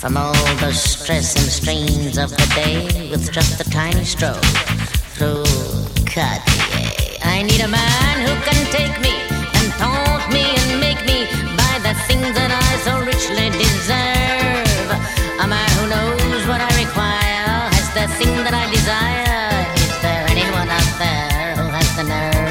from all the stress and strains of the day with just a tiny stroll through Cartier. I need a man who can take me and taunt me and make me buy the things that I so richly deserve. A man who knows what I require, has the thing that I desire. Is there anyone out there who has the nerve?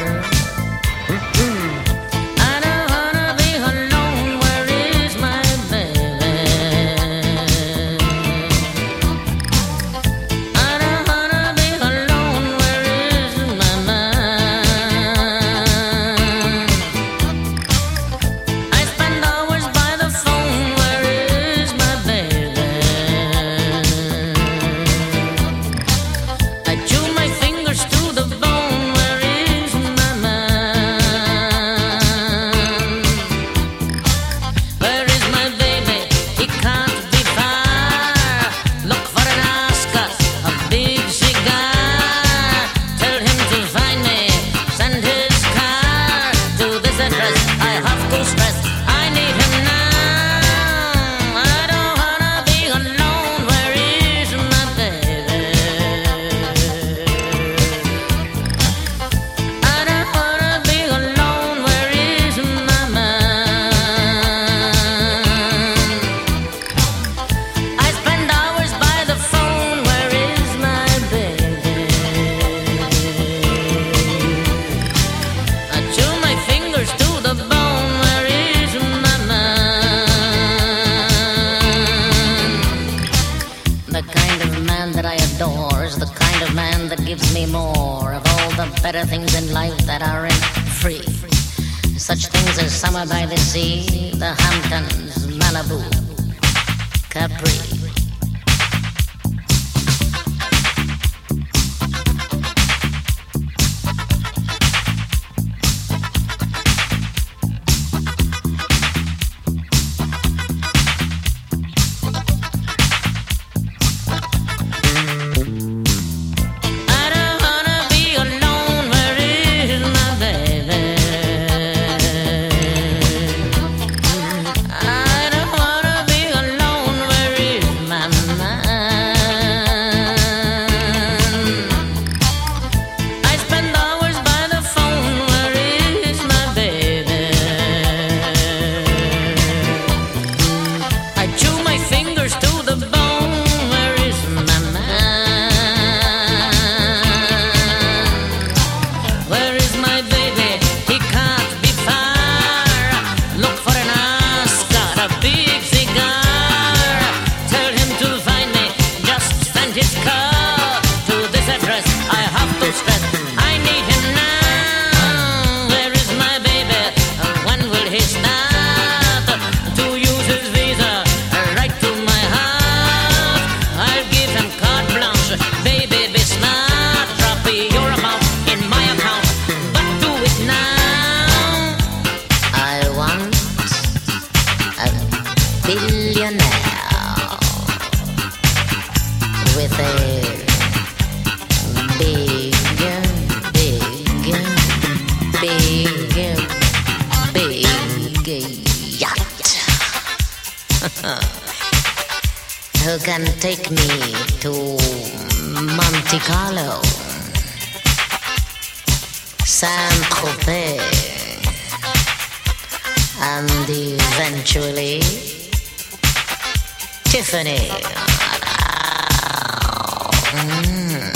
Gives me more of all the better things in life that aren't free. Such things as summer by the sea, the Hamptons, Malibu, Capri. With a big yacht who can take me to Monte Carlo, Saint-Tropez, and eventually Tiffany.